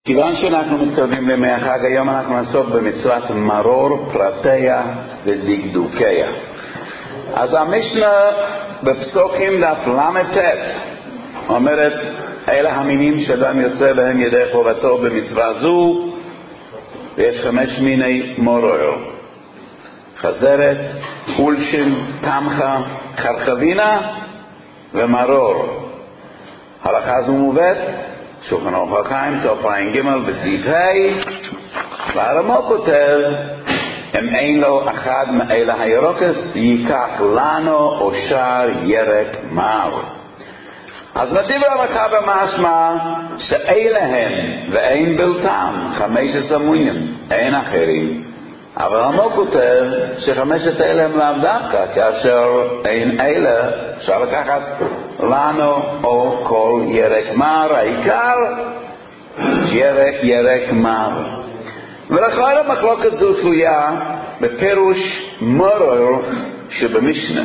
כיוון שאנחנו מתקרבים לימי החג, היום אנחנו נעסוק במצוות מרור פרטיה ודקדוקיה. אז המשנה בפסוקים דף ל"ט אומרת, אלה המינים שאדם יוצא בהם ידי חובתו במצווה זו, ויש 5 מיני מורור: חזרת, אולשין, תמחה, חרחבינה ומרור. הלכה זו מובאת שולחן אורך החיים תופעים ג' בסעיף ה', והרמ"א כותב, אם אין לו אחד מאלה הירוקס ייקח לנו אושר ירק מר. אז נדיב רמך במשמע שאלה הם ואין בלתם 15 מינים, אין אחרים. אבל הרמ"א כותב ש5 אלה הם לאו דווקא, כאשר אין אלה אפשר לקחת לנו או כל ירק מר, העיקר ירק מר. ולכל המחלוקת זו תלויה בפירוש מורור שבמשנה.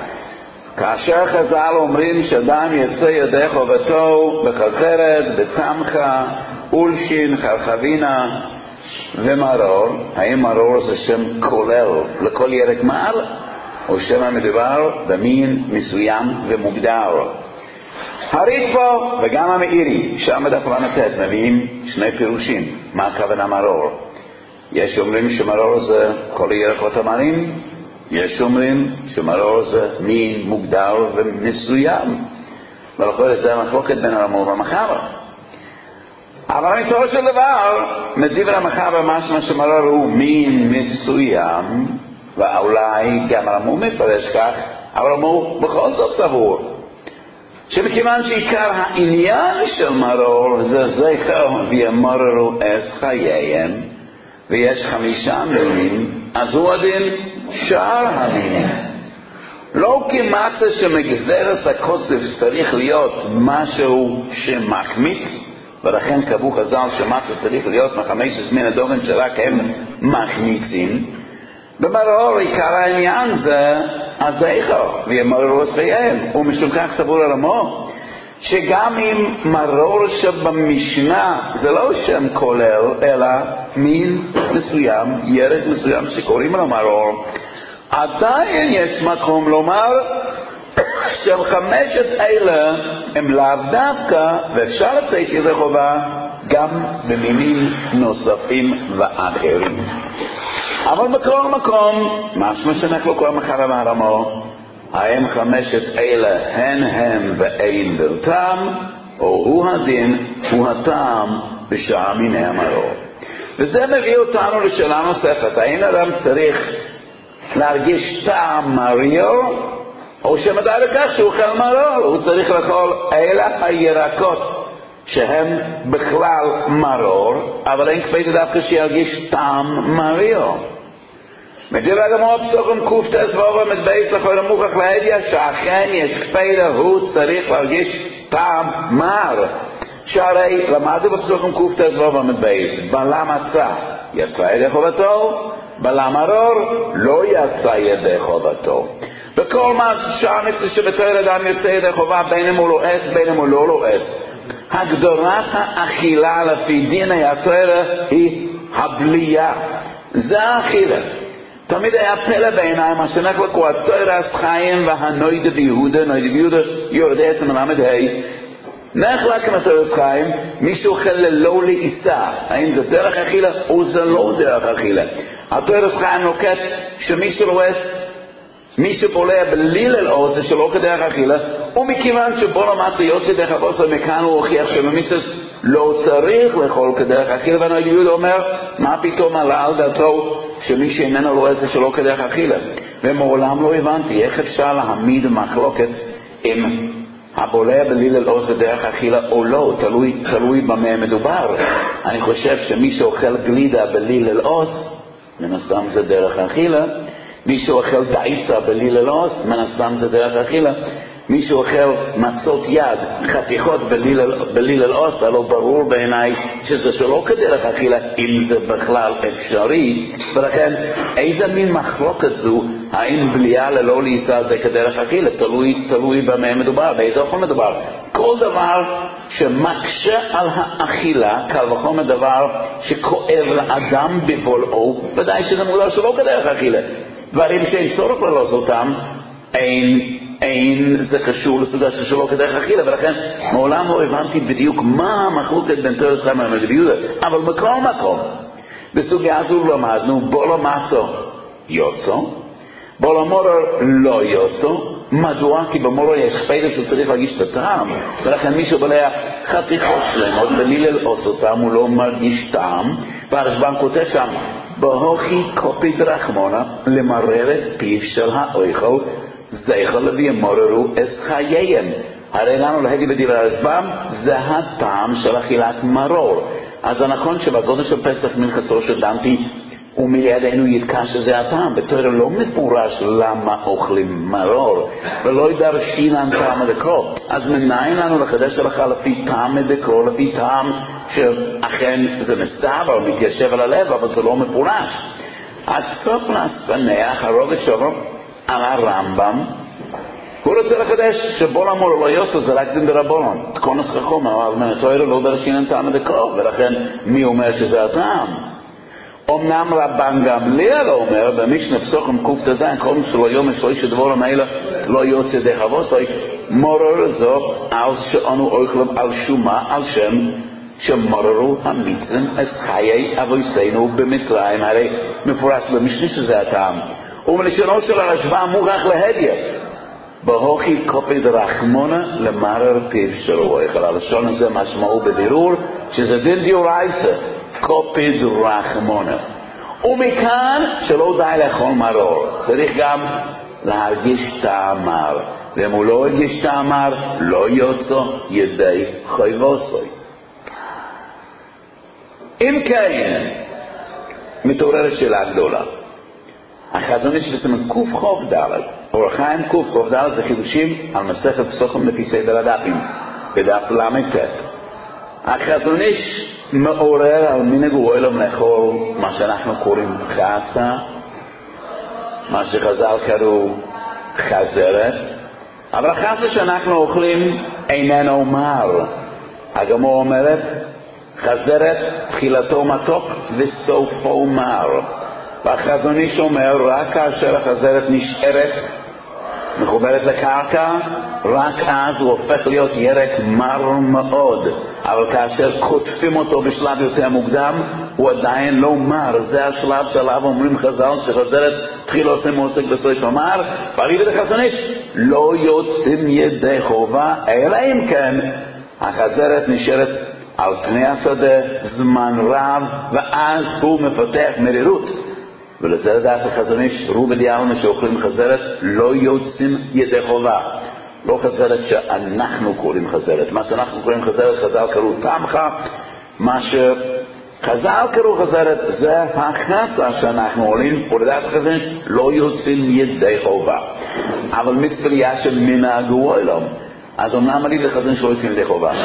כאשר חז"ל אומרים שאדם יצא ידי חובתו בחזרת, בתמחה, אולשין, חרחבינה ומרור, האם מרור זה שם כולל לכל ירק מר, או שם המדובר במין מסוים ומוגדר? הריטב"א וגם המאירי שם בדף ל"ט מביאים 2 פירושים מה הכוונה מרור. יש אומרים שמרור זה כל הירקות המרים, יש אומרים שמרור זה מין מוגדר ומסוים, ולכל זה המחלוקת בין הרמ"א והמחבר. אבל מתוך של דבר מדברי המחבר משמע שמרור הוא מין מסוים, ואולי גם הרמ"א מפרש כך, אבל הרמ"א בכל זאת סבור שמכיוון שעיקר העניין של מרור זה זכר וימררו את חייהם, ויש 5 מינים, אז הוא הדין שאר המינים. לא כמעט שמגזרת הכוסף צריך להיות משהו שמחמיץ, ולכן קבעו חז"ל שמצה צריך להיות מ15 מן הדוגן שרק הם מחמיצים. במרור עיקר העניין זה הזכר וימררו את חייהם, ומשום כך סבור הרמ"א שגם אם מרור שבמשנה זה לא שם כולל אלא מין מסוים, ירק מסוים שקוראים לו מרור, עדיין יש מקום לומר שהם 5 אלה הם לאו דווקא, ואפשר לצאת ידי חובה גם במינים נוספים ואחרים. אבל בכל מקום משמע שאנחנו קוראים מחר מהרמ"א, האם 5 אלה הם ואין בלתם, או הוא הדין, הוא הטעם בשאר מיני המרור. וזה מביא אותנו לשאלה נוספת, האם אדם צריך להרגיש טעם מריו, או שמדע לכך שהוא אוכל מרור, הוא צריך לאכול אלה הירקות שהם בכלל מרור, אבל אין כפי דווקא שירגיש טעם מריו. מדבר גם עוד פסוקים קט"ו ומדבייס לכל המוכח להדיע שאכן יש כפילה הוא צריך להרגיש טעם מר, שהרי למדו בפסוקים קט"ו ומדבייס בלם מצה יצא ידי חובתו, בלם מרור לא יצא ידי חובתו. בכל מה שהמצווה שבתורה אדם יוצא ידי חובה, בין אם הוא לועס בין אם הוא לא לועס, הגדרת האכילה לפי דין התורה היא הבלייה, זה האכילה. תמיד היה פלא בעיניי מה שאנחנו קורא תורת חיים והנוידה ביהודה, נוידה ביהודה יורדי עצם מלמד נחלק מתורת חיים, מישהו אוכל ללא לעיסה, האם זה דרך אכילה או זה לא דרך אכילה? התורת חיים נוקט שמישהו לועס, מי שבולע בלי ללעוס זה שלא כדרך אכילה, ומכיוון שבו למד יוצא דרך הבוסר מכאן הוא הוכיח שממיסס לא צריך לאכול כדרך אכילה, והנוידה ביהודה אומר מה פתאום עלה על דעתו שמי שאיננו לועס זה שלא כדרך אכילה. ומעולם לא הבנתי איך אפשר להעמיד מחלוקת אם הבולע בלי ללעוס זה דרך אכילה או לא, תלוי במה מדובר. אני חושב שמי שאוכל גלידה בלי ללעוס מן הסתם זה דרך אכילה, מי שאוכל דעיסה בלי ללעוס מן הסתם זה דרך אכילה. מישהו אוכל מצות יד, חתיכות בליל אל-עוסה, לא ברור בעיניי שזה שלא כדרך אכילה, אם זה בכלל אפשרי. ולכן איזה מין מחלוקת זו, האם בליעה ללא לעיסה זה כדרך אכילה? תלוי במה מדובר, באיזה אוכל מדובר. כל דבר שמקשה על האכילה, קל וחומר דבר שכואב לאדם בבולעו, ודאי שזה מולר שלא כדרך אכילה. דברים שאין צורך לעשות אותם, אין זה קשור לסוגיה שלא כדרך אכילה, ולכן מעולם לא הבנתי בדיוק מה המחלוקת בין תורס חיים לרבי יהודה. אבל בכל מקום, בסוגיה הזו למדנו, בו לא מצו יוצו, בו לא מורר לא יוצו. מדוע? כי במורר יש חפיידה שהוא צריך להגיש את הטעם, ולכן מישהו בלע חתיכות שלמות בליל אל-עוס אותם, הוא לא מרגיש טעם, והרשב"ם כותב שם, בהוכי קופי דרחמונה למרר את פיו של האוכל, זכר לוי מוררו אס חייהם. הרי לנו להגיד בדברי הרשב"ם, זה הטעם של אכילת מרור. אז זה נכון שבגודל של פסח מנחסו שדנתי ומידינו יתקע שזה הטעם. בתורה לא מפורש למה אוכלים מרור, ולא ידרשינן טעם הדקרו. אז מנין לנו לחדש הלכה לפי טעם הדקרו, לפי טעם שאכן זה מסתבר, מתיישב על הלב, אבל זה לא מפורש. עד סוף להספנח הרובד שלו על הרמב"ם, הוא רוצה לחדש שבו למור לא יוסו זה רק דין דרבנן, תקונס חכום, אבל מנתוירה לא דרשינן טעם הדקרו, ולכן מי אומר שזה הטעם? אמנם רבן גמליאל אומר במשנה פסוחים קט"ז, כל שלא יום שלוש דבורם האלה לא יוצא ידי חבוסוי, מורר זו על שאנו אוכלים על שומה, על שם שמוררו המצרים את חיי אבויסנו במצרים. הרי מפורש במשנה שזה הטעם, ומלשונו של הרשב"ם מוכח להדיה, בהוכי קופי דרחמונה למרר פיו של אוכל. הלשון הזה משמעו בבירור שזה דין דיורייסה, קופי דרחמונה. ומכאן שלא די לאכול מרור, צריך גם להרגיש טעם מר, ואם הוא לא הרגיש טעם מר לא יוצא ידי חייבוסוי. אם כן מתעוררת שאלה גדולה. החזון איש בסימן ק"ד, אור החיים ק"ד זה חידושים על מסכת פסוחים לפי סדר הדפים בדף ל"ט. החזון איש מעורר על מנהג העולם לאכול מה שאנחנו קוראים חסה, מה שחז"ל קראו חזרת, אבל החסה שאנחנו אוכלים איננו מר. הגמרא אומרת חזרת תחילתו מתוק וסופו מר, והחזון איש אומר רק כאשר החזרת נשארת מחוברת לקרקע, רק אז הוא הופך להיות ירק מר מאוד. אבל כאשר קוטפים אותו בשלב יותר מוקדם הוא עדיין לא מר. זה השלב שעליו אומרים חז"ל שחזרת תחילו מוסק בסוף המר. פריד את החזון איש לא יוצאים ידי חובה, אלא אם כן החזרת נשארת על פני השדה זמן רב, ואז הוא מפתח מרירות. ולזה לדעת החזון איש רובי דיאלמה שאוכלים חזרת לא יוצאים ידי חובה. לא חזרת שאנחנו קוראים חזרת. מה שאנחנו קוראים חזרת חז"ל קראו תמחה, מה שחז"ל קראו חזרת זה החסה שאנחנו עולים, ולדעת החזון איש לא יוצאים ידי חובה. אבל מצווה ליאשם מנהג העולם, אז אומנם עליו לחזון שלא יוצאים ידי חובה.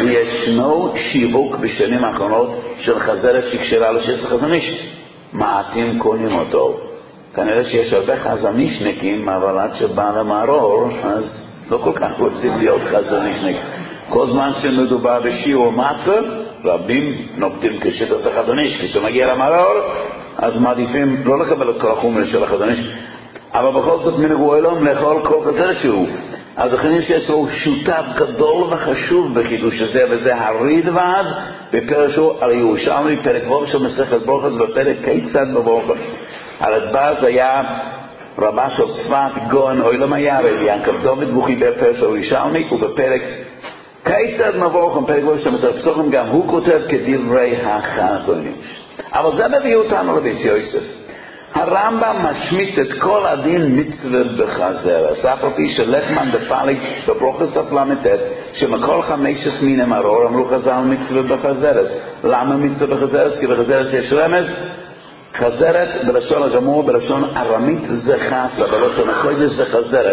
ישנו שיווק בשנים האחרונות של חזרת שקשרה לשס החזון איש, מעטים קונים אותו. כנראה שיש הרבה חזנישניקים, אבל עד שבא למרור אז לא כל כך רוצים להיות חזנישניק. כל זמן שמדובר בשיעור מצה, רבים נוקטים כשיטת החזניש. כשמגיע למרור אז מעדיפים לא לקבל את כל החומר של החזניש, אבל בכל זאת מנהג העולם לאכול כל חזרת שהוא. אז לכן שיש לו שותף גדול וחשוב בחידוש הזה, וזה הרידב"ז בפרשו על ירושלמי, פרק ו' של מסכת ברכות, בפרק כיצד מבורכם. הרידב"ז היה רבה של צפת גאון עולם היה רבי ינקב דוד, והוא חיבר פרשו ירושלמי, ובפרק כיצד מבורכם, פרק ו' של מסכת פסוחים, גם הוא כותב כדברי החזון איש. אבל זה מביא אותנו לבית יוסף. הרמב"ם משמיט את כל הדין מצווה בחזרת, אף על פי שלחמן בפליג בברוכס ל"ט שמכל 15 מיני מרור אמרו חז"ל מצווה בחזרת. למה מצווה בחזרת? כי בחזרת יש רמז. חזרת בלשון הגמור, בלשון ארמית זה חסה, בלשון הקודש זה חזרת.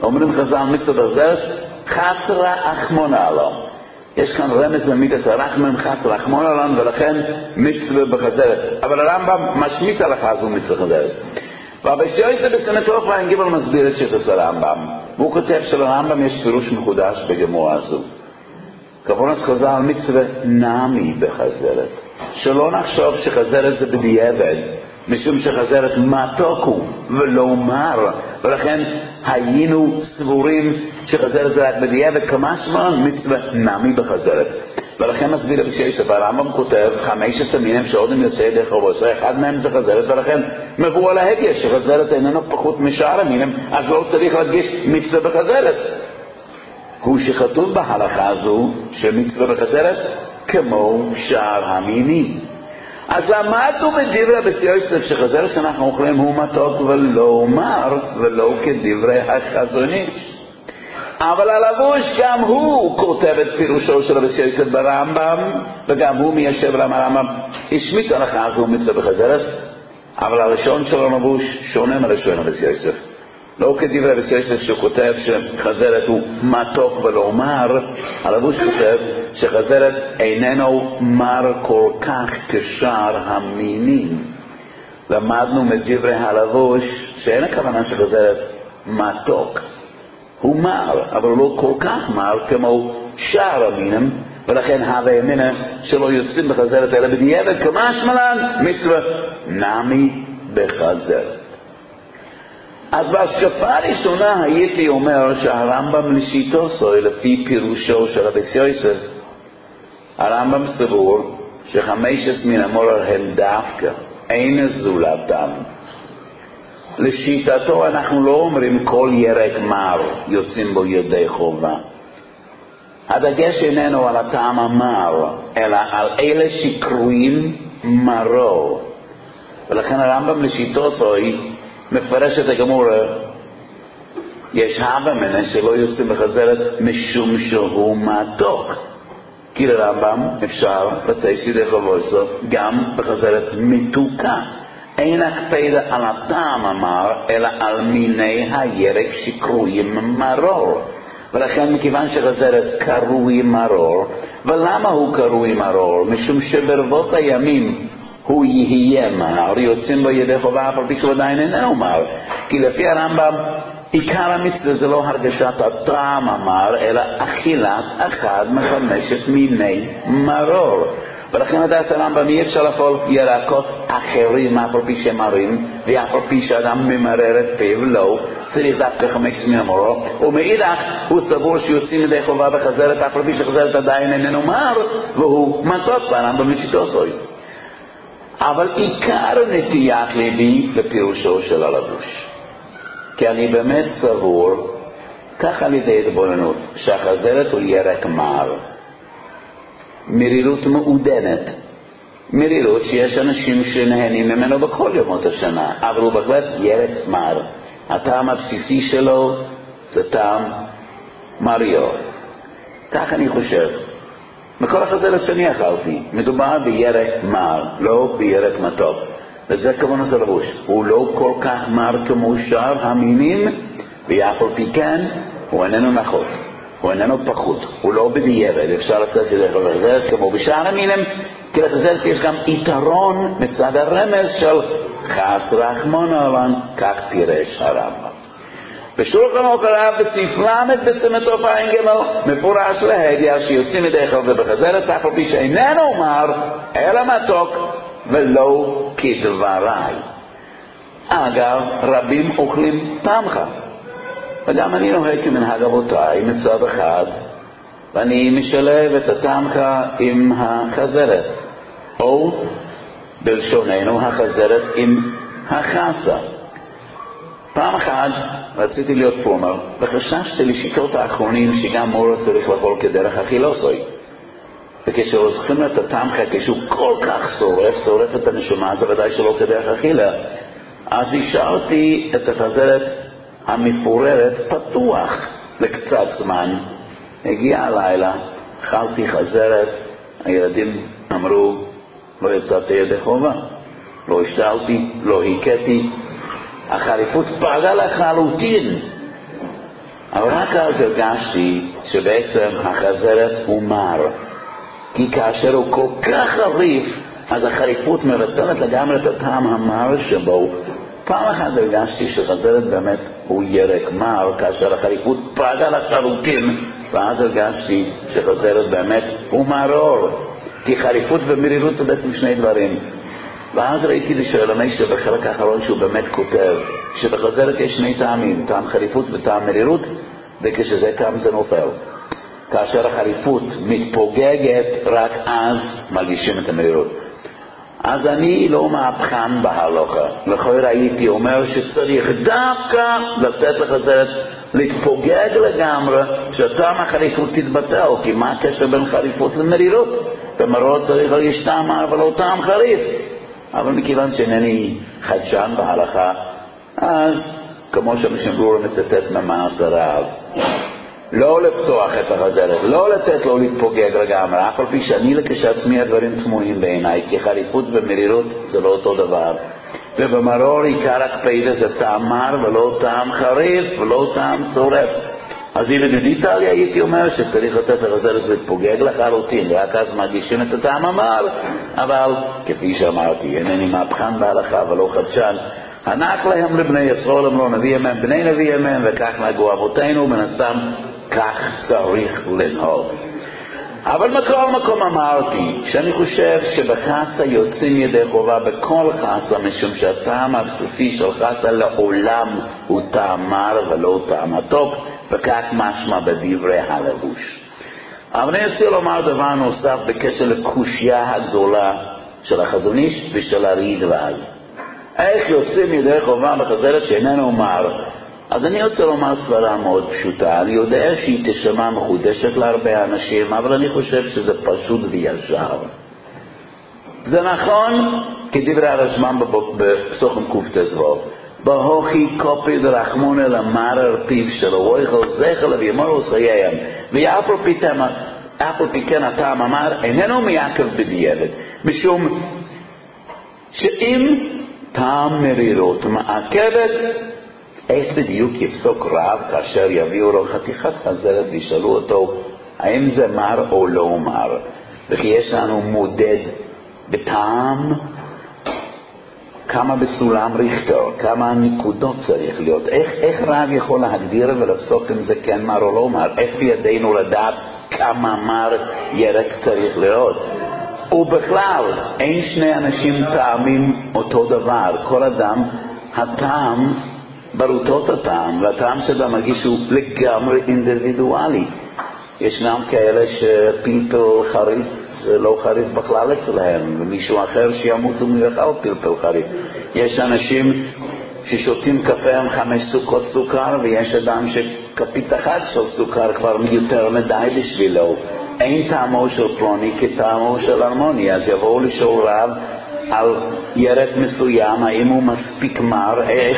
אומרים חז"ל מצווה בחזרת חסרה אחמונה לו. יש כאן רמז למידת הרחמים חסרה אחמונה לנו, ולכן מצווה בחזרת. אבל הרמב"ם משמיט הלכה הזו מצווה בחזרת. והבסיועסה בסנטוף והנגיבל מסביר את שיטת הרמב"ם, והוא כותב שלרמב"ם יש פירוש מחודש בגמורה הזו. כוונס חז"ל מצווה נמי בחזרת, שלא נחשוב שחזרת זה בדיעבד, משום שחזרת מתוק הוא ולא מר, ולכן היינו סבורים שחזרת זה רק בדיעבד, כמשמע מצווה נמי בחזרת. ולכן מסביר הבסיועסה, והרמב"ם כותב 15 מינים שעודם יוצאי דרך רבוסו, אחד מהם זה חזרת, ולכן מבוא על ההדגש שחזרת איננו פחות משאר המינים, אז לא צריך להדגיש מצווה בחזרת. הוא שכתוב בהלכה הזו שמצווה בחזרת כמו שאר המינים. אז למדנו בדברי הבסיועסה שחזרת שאנחנו אוכלים הוא מתוק ולא מר, ולא כדברי החזון איש. אבל הלבוש גם הוא כותב את פירושו של הבסיועסה ברמב"ם, וגם הוא מיישב הרמב"ם השמיט הלכה הזו מצווה בחזרת, אבל הראשון של הלבוש שונה מראשון הבסיועסה. לא כדברי הבסיועסה שהוא כותב שחזרת הוא מתוק ולא מר, הלבוש כותב שחזרת איננו מר כל כך כשאר המינים. למדנו מדברי הלבוש שאין הכוונה שחזרת מתוק, הוא מר, אבל לא כל כך מר כמו שאר המינים, ולכן הווה אמינא שלא יוצאים בחזרת אלא בדיעבד, כמשמע מצווה נמי בחזרת. אז בהשקפה הראשונה הייתי אומר שהרמב"ם לשיטו סוי, לפי פירושו של הבסיועסה, הרמב"ם סבור ש15 מן המורר הם דווקא, אין זולתם. לשיטתו אנחנו לא אומרים כל ירק מר יוצאים בו ידי חובה. הדגש איננו על הטעם המר, אלא על אלה שקרויים מרו. ולכן הרמב"ם לשיטו סוי מפרש את הגמורה, יש הווה מנה שלא יוצאים בחזרת משום שהוא מתוק. כי לרמב"ם אפשר לצאת ידי חובוסו גם בחזרת מתוקה. אין הקפדה על הטעם המר, אלא על מיני הירק שקרויים מרור. ולכן מכיוון שחזרת קרוי מרור, ולמה הוא קרוי מרור? משום שברבות הימים הוא יהיה מר, יוצאים בו ידי חובה, אבל פי שהוא עדיין איננו מר. כי לפי הרמב"ם עיקר המצווה זה לא הרגשת הטעם המר, אלא אכילת אחד מחמשת מיני מרור. ולכן לדעת הרמב"ם אי אפשר לאכול ירקות אחרים אף על פי שמרים, ואף על פי שאדם ממרר את פיו, לא, צריך דווקא 5 מן המרור. ומאידך הוא סבור שיוצאים ידי חובה בחזרת אף על פי שחזרת עדיין איננו מר, והוא מתוק ברמב"ם לשיטו סוי. אבל עיקר נטיית ליבי לפירושו של הלבוש, כי אני באמת סבור, כך על ידי התבוננות, שהחזרת הוא ירק מר, מרירות מעודנת, מרירות שיש אנשים שנהנים ממנו בכל ימות השנה, אבל הוא בהחלט ירק מר. הטעם הבסיסי שלו זה טעם מריו. כך אני חושב. מכל החזרת שאני אכלתי, מדובר בירק מר, לא בירק מתוק. וזה כוונת הלבוש. הוא לא כל כך מר כמו שאר המינים, ואף על פי כן הוא איננו נחות, הוא איננו פחות, הוא לא בדיעבד. אפשר לצאת ידי חזרת כמו בשאר המינים, כי לחזרת יש גם יתרון מצד הרמז של חס רחמנא לן, כך פירש הרמב"ם. בשולחן ערוך הרב בסעיף ל' בסמטוף עין ג' מפורש להדיע שיוצאים ידי חובה בחזרת אף על פי שאיננו מר אלא מתוק ולא כדבריי. אגב, רבים אוכלים תמחה, וגם אני נוהג כמנהג אבותיי מצד אחד, ואני משלב את התמחה עם החזרת, או בלשוננו החזרת עם החסה. פעם אחת רציתי להיות פרומר, וחששתי לשיטות האחרונים שגם מורו צריך לאכול כדרך אכילוסוי. וכשעוזכים את התמחה, כשהוא כל כך שורף את הנשמה, זה ודאי שלא כדרך אכילה, אז השארתי את החזרת המפוררת פתוח לקצת זמן. הגיע הלילה, אכלתי חזרת, הילדים אמרו, לא יצאתי ידי חובה, לא השתלתי, לא הכיתי, החריפות פגעה לחלוטין. אבל רק אז הרגשתי שבעצם החזרת הוא מר, כי כאשר הוא כל כך חריף, אז החריפות מבטלת לגמרי את הטעם המר שבו. פעם אחת הרגשתי שחזרת באמת הוא ירק מר, כאשר החריפות פגעה לחלוטין, ואז הרגשתי שחזרת באמת הוא מרור, כי חריפות ומרירות זה בעצם שני דברים. ואז ראיתי לשאלמי שבחלק האחרון שהוא באמת כותב שבחזרת יש שני טעמים, טעם חריפות וטעם מרירות, וכשזה קם זה נופל. כאשר החריפות מתפוגגת, רק אז מרגישים את המרירות. אז אני לא מהפכן בהלוכה. לכאורה הייתי אומר שצריך דווקא לתת לחזרת להתפוגג לגמרי, שטעם החריפות תתבטל, כי מה הקשר בין חריפות למרירות? במרור צריך להרגיש טעם מר ולא טעם חריף. אבל מכיוון שאינני חדשן בהלכה, אז כמו שמשמבור מצטט ממעש הרב, לא לפתוח את החזרת, לא לתת לו להתפוגג לגמרי, אף על פי שאני כשעצמי הדברים תמוהים בעיניי, כי חריפות ומרירות זה לא אותו דבר. ובמרור עיקר הקפידה זה טעם מר ולא טעם חריף ולא טעם צורף. אז ילדידית עלי הייתי אומר שצריך לתת לחזרת להתפוגג לחלוטין, רק אז מרגישים את הטעם המר. אבל כפי שאמרתי, אינני מהפכן בהלכה ולא חדשן. הנח להם לבני ישראל, אמרו נביא ימיהם, בני נביא ימיהם, וכך נהגו אבותינו, מן הסתם כך צריך לנהוג. אבל מכל מקום אמרתי שאני חושב שבחסה יוצאים ידי חובה בכל חסה, משום שהטעם הבסיסי של חסה לעולם הוא טעם מר ולא טעם הטוב, וכך משמע בדברי הלבוש. אבל אני רוצה לומר דבר נוסף בקשר לקושיה הגדולה של החזון איש ושל הרידב"ז. איך יוצאים ידי חובה בחזרת שאיננו מר? אז אני רוצה לומר סברה מאוד פשוטה. אני יודע שהיא תשמע מחודשת להרבה אנשים, אבל אני חושב שזה פשוט וישר. זה נכון כדברי הרשב"ם בפסוחים קט"ו, בהוכי קופיד רחמון אל המרר פיו שלו, רויכל זכל ויאמרו חייהם, ואף על פי כן הטעם אמר איננו מיעקב בדיעבד, משום שאם טעם מרירות מעכבת, איך בדיוק יפסוק רב כאשר יביאו לו חתיכת חזרת וישאלו אותו האם זה מר או לא מר? וכי יש לנו מודד בטעם, כמה בסולם ריכטר, כמה נקודות צריך להיות, איך רב יכול להגדיר ולפסוק אם זה כן מר או לא מר? איך בידינו לדעת כמה מר ירק צריך להיות? ובכלל אין שני אנשים טעמים אותו דבר, כל אדם הטעם ברוטות הטעם, והטעם שאתה מרגיש הוא לגמרי אינדיבידואלי. ישנם כאלה שפלפל חריף זה לא חריף בכלל אצלהם, ומישהו אחר שימות ומבחר פלפל חריף. יש אנשים ששותים קפה עם 5 סוכות סוכר, ויש אדם שכפית אחת של סוכר כבר יותר מדי בשבילו. אין טעמו של פלוני כטעמו של אלמוני. אז יבואו לשאול רב על ירק מסוים, האם הוא מספיק מר,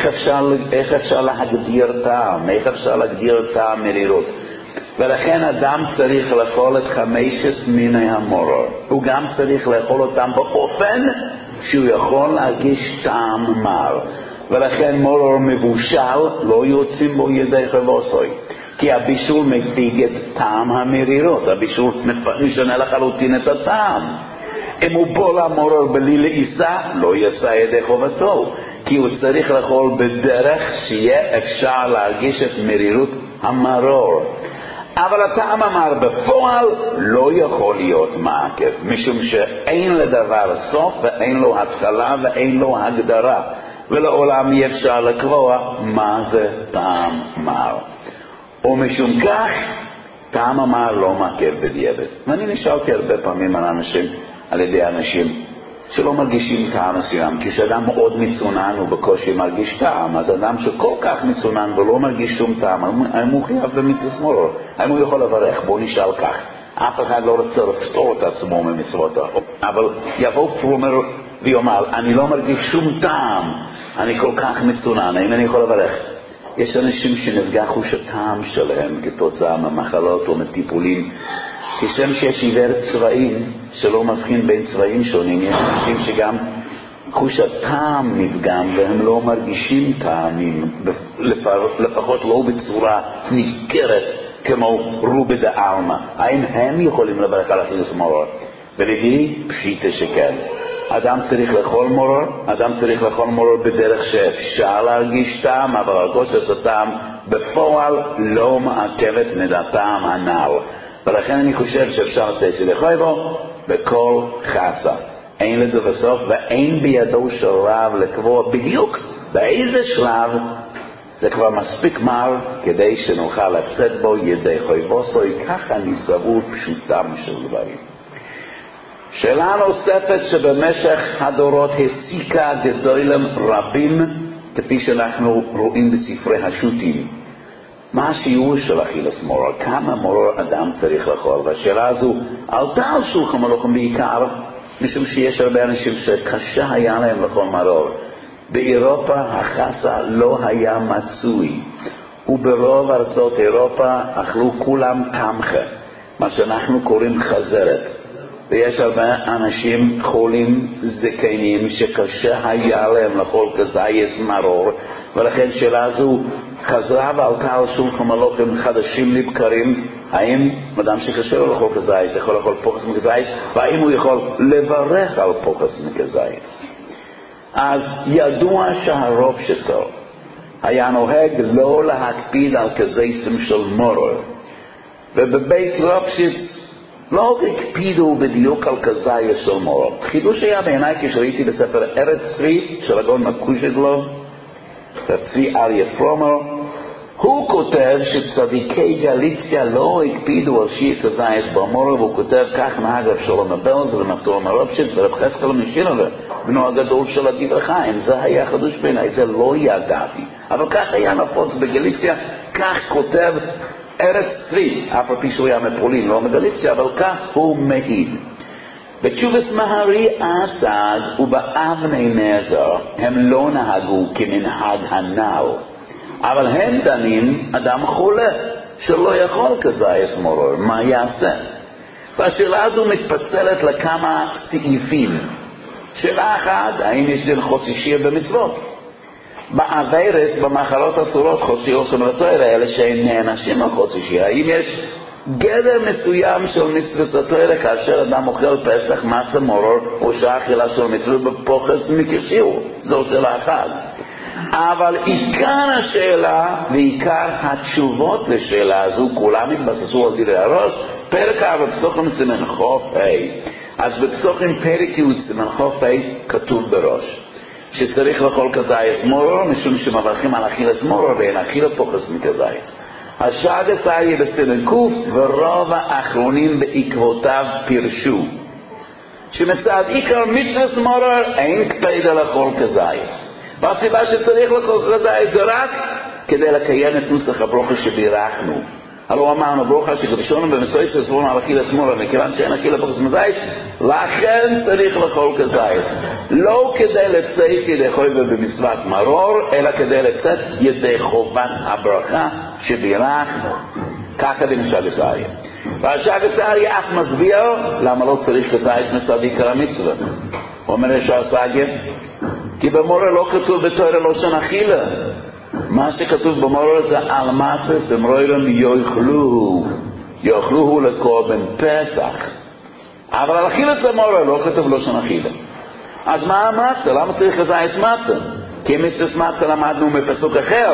איך אפשר להגדיר טעם, איך אפשר להגדיר טעם מרירות. ולכן אדם צריך לאכול את 5 מיני המורר, הוא גם צריך לאכול אותם באופן שהוא יכול להרגיש טעם מר. ולכן מורר מבושל לא יוצאים בו ידי חבוסוי, כי הבישול מפיג את טעם המרירות, הבישול משנה לחלוטין את הטעם. אם הוא בול המורר בלי לעיסה, לא יצא ידי חובתו, כי הוא צריך לאכול בדרך שיהיה אפשר להרגיש את מרירות המרור. אבל הטעם המר בפועל לא יכול להיות מעכב, משום שאין לדבר סוף ואין לו התחלה ואין לו הגדרה, ולעולם אי אפשר לקבוע מה זה טעם מר. ומשום כך טעם המר לא מעכב בדיעבד. ואני נשאלתי הרבה פעמים על ידי אנשים שלא מרגישים טעם מסוים, כי כשאדם מאוד מצונן הוא בקושי מרגיש טעם, אז אדם שכל כך מצונן ולא מרגיש שום טעם, האם הוא חייב במצוות מורר? האם הוא יכול לברך? בוא נשאל כך. אף אחד לא רוצה לפתור את עצמו ממצוות, אבל יבוא פרומר ויאמר, אני לא מרגיש שום טעם, אני כל כך מצונן, האם אני יכול לברך? יש אנשים שנפגע חוש הטעם שלהם כתוצאה ממחלות או מטיפולים, כשם שיש עיוור צבעים שלא מבחין בין צבעים שונים, יש אנשים שגם חוש הטעם נפגם והם לא מרגישים טעמים, לפחות לא בצורה ניכרת כמו רובי דעלמא. האם הם יכולים לברך על אכילס מרור? ולדי פשיטה שכן. אדם צריך לאכול מרור, אדם צריך לאכול מרור בדרך שאפשר להרגיש טעם, אבל הרגושת הטעם בפועל לא מעכבת מן הטעם הנ"ל. ולכן אני חושב שאפשר לעשות לאכול בו בכל חסה. אין לזה בסוף, ואין בידו של רב לקבוע בדיוק באיזה שלב. זה כבר מספיק מר כדי שנוכל לצאת בו ידי חויבוסוי. ככה אני סבור פשוטם של דברים. שאלה נוספת שבמשך הדורות הסיקה גדולים רבים, כפי שאנחנו רואים בספרי השו"תים. מה השיעור של אכילס מרור? כמה מרור אדם צריך לאכול? והשאלה הזו עלתה על שולחן מלוכים בעיקר משום שיש הרבה אנשים שקשה היה להם לאכול מרור. באירופה החסה לא היה מצוי, וברוב ארצות אירופה אכלו כולם קמחה, מה שאנחנו קוראים חזרת. ויש הרבה אנשים חולים זקנים שקשה היה להם לאכול כזית מרור, ולכן שאלה זו חזרה ועלתה על שולחן מלוכים חדשים לבקרים. האם אדם שקשה לו לאכול כזית יכול לאכול פוחס מכזית, והאם הוא יכול לברך על פוחס מכזית? אז ידוע שהרוב שצור היה נוהג לא להקפיד על כזיסים של מרור, ובבית רופשיץ לא הקפידו בדיוק על כזית של מרור. חידוש היה בעיניי כשראיתי בספר ארץ צבי של הגאון מקוז'גלוב, צבי אריה פרומר. הוא כותב שצדיקי גליציה לא הקפידו על שיר כזית במרור, והוא כותב כך נהג רב שלום הבלז ונפתול מרופשיץ ורב חזקאל משילוב בנו הגדול של הדברי חיים. זה היה חידוש בעיניי, זה לא ידעתי, אבל כך היה נפוץ בגליציה. כך כותב ארץ צבי, אף על פי שהוא היה מפולין, לא מגליציה, אבל כך הוא מעיד. בתשובס מהרי אסד ובאבני נזר הם לא נהגו כמנהג הנ"ל, אבל הם דנים אדם חולה שלא יכול כזית מרור, מה יעשה? והשאלה הזו מתפצלת לכמה סעיפים. שאלה אחת, האם יש דין חוצי שיר במצוות? בעברס, במאכלות אסורות חוצי עושים לתואר, אלה שהן נענשים על חוצי שיר. האם יש גדר מסוים של מצוות התואר כאשר אדם אוכל פסח מצה מרור, או שהאכילה של מצוות בפוחס מקשיר? זו שאלה אחת. אבל עיקר השאלה ועיקר התשובות לשאלה הזו כולם התבססו על דירי הראש. פרק א' בפסוחים סימן חוף ה'. אז בפסוחים פרק י' סימן חוף ה' כתוב בראש שצריך לאכול כזית מרור, משום שמברכים על אכילס מרור ואין אכילה פוחס מכזית. השאגת יהיה בסימן קוף, ורוב האחרונים בעקבותיו פירשו שמצד עיקר מצוות מרור אין קפידה לאכול כזית, והסיבה שצריך לאכול כזית זה רק כדי לקיים את נוסח הברוכה שבירכנו. הלוא אמרנו ברוכה שגבשנו במסויס לסבורנו על אכילס מרור, מכיוון שאין אכילה פוחס מכזית, לכן צריך לאכול כזית, לא כדי לצאת ידי חובה במצוות מרור, אלא כדי לצאת ידי חובת הברכה שבירכנו. ככה במשגת אריה. והשגת אריה אף מסביר למה לא צריך כזית מצד עיקר המצווה. אומר ישר סגיה, כי במרור לא כתוב בתורה לא שנחילא. מה שכתוב במרור זה על מצה סמרוירם יאכלוהו לקורבן פסח, אבל על אכילת המרור לא כתוב לא שנחילא. אז מה המצה? למה צריך כזית מצה? כי מצוות מצה למדנו מפסוק אחר,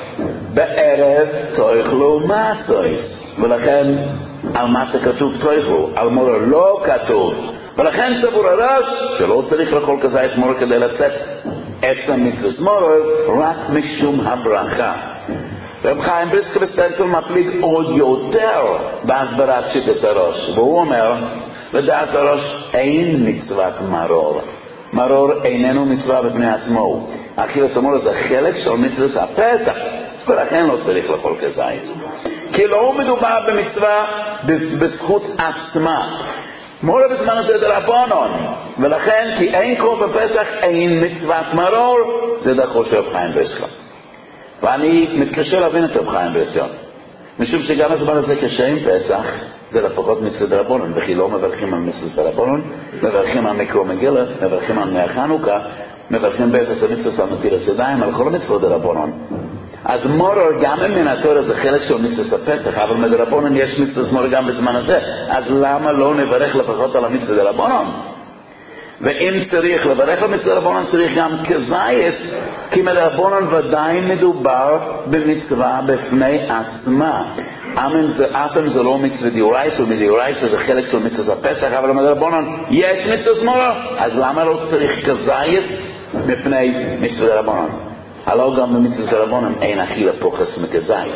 בערב תאכלו מצות, ולכן על מצה כתוב תאכלו, על מרור לא כתוב, ולכן סבור הראש שלא צריך לאכול כזית מרור כדי לצאת עצם מצוות מרור, רק משום הברכה. רב חיים בריסקי בסטנטל מפליג עוד יותר בהסברת שיטת הראש, והוא אומר לדעת הראש אין מצוות מרור. מרור איננו מצווה בפני עצמו. אכילת המרור זה חלק של מצוות הפסח, ולכן לא צריך לאכול כזית, כי לא מדובר במצווה בזכות עצמה. מרור בזמן הזה זה רבנן, ולכן כי אין קרוב בפסח אין מצוות מרור. זה דרכו של רב חיים בריסקי, ואני מתקשה להבין את רב חיים בריסקי, משום שגם הזמן הזה קשה עם פסח זה לפחות מצווה דרבנן, וכי לא מברכים על מצווה דרבנן, מברכים על מקרא מגילה, מברכים על נר חנוכה, מברכים בערש המצווה על נטילת ידיים, על כל מצוות דרבנן. אז מורר גם מן התורה זה חלק של מצוות הפסח, אבל מדרבנן יש מצוות מורר גם בזמן הזה, אז למה לא נברך לפחות על המצוות דרבנן? ואם צריך לברך על מצוות דרבנן צריך גם כזייס, כי מדרבנן ודאי מדובר במצווה בפני עצמה. אף אם זה לא מצווה דאורייתא, ומדאורייתא זה חלק של מצוות הפסח, אבל מדרבנן יש מצוות מורר, אז למה לא צריך כזייס מפני מצוות דרבנן? הלא גם במצוות דרבנן אין אכילה פוחס מכזייס.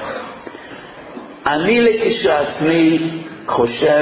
אני כשעצמי חושב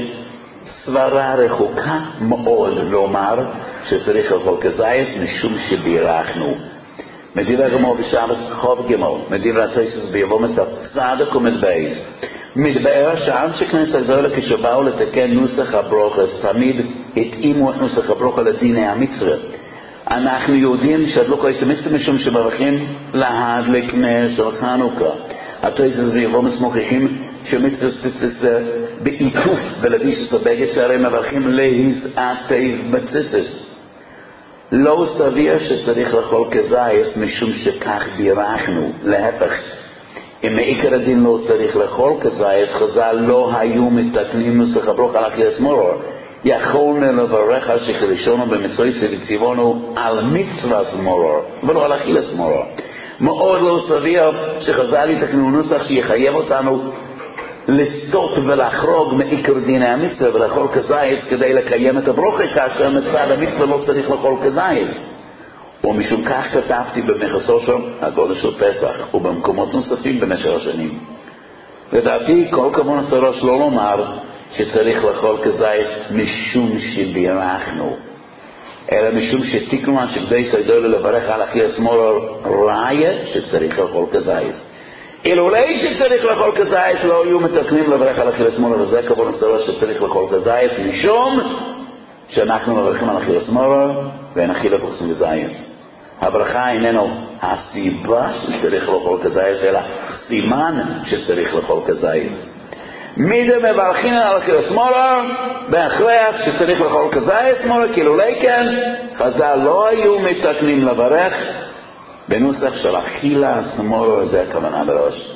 סברה רחוקה מאוד לומר שצריך לאכול כזייס משום שבירכנו. מדבר גמור בשבת חוב גמור, מדבר תוספות ביבומות צדק ומדבייז. מדבר שאנשי כנסת גדולה כשבאו לתקן נוסח הברוכס תמיד התאימו את נוסח הברוכס לדיני המצווה. אנחנו יודעים שהדלוק המצווה משום שמברכים להדליק נר של חנוכה. התוספות ביבומות מוכיחים שמצווה סציסה בעיטוף ולבישת הבגד שהרי מברכים להזעתיו בציסס. לא סביר שצריך לאכול כזייס משום שכך בירכנו. להפך, אם מעיקר הדין לא צריך לאכול כזייס, חז"ל לא היו מתקנים נוסח הברוך על אכילת מורר. יכולנו לברך על שכראשונו במצוות וציוונו על מצוות מורר ולא על אכילת מורר. מאוד לא סביר שחז"ל יתקנו נוסח שיחייב אותנו לסטות ולחרוג מעיקר דיני המצווה ולאכול כזייס כדי לקיים את הברוכה, כאשר מצד המצווה לא צריך לאכול כזייס. ומשום כך כתבתי במכסו שם הגודל של פסח ובמקומות נוספים במשך השנים. לדעתי כל כמון הסרוש לא לומר שצריך לאכול כזייס משום שבירכנו, אלא משום שתיקנו אנשי קדוש גדול לברך על אכילת מורר ראיה שצריך לאכול כזייס. אילולי שצריך לאכול כזייס לא היו מתקנים לברך על אכילת מורר, וזה כמון הסרוש שצריך לאכול כזייס משום שאנחנו מברכים על אכילת מורר ואין אכילה פוחס כזייס. הברכה איננו הסיבה שצריך לאכול כזייס, אלא סימן שצריך לאכול כזייס. מידה מברכים על אכילת מורר בהכרח שצריך לאכול כזייס מורר, כי אילולי כן חז"ל לא היו מתקנים לברך בנוסח של אכילת מורר, זה הכוונה בראש.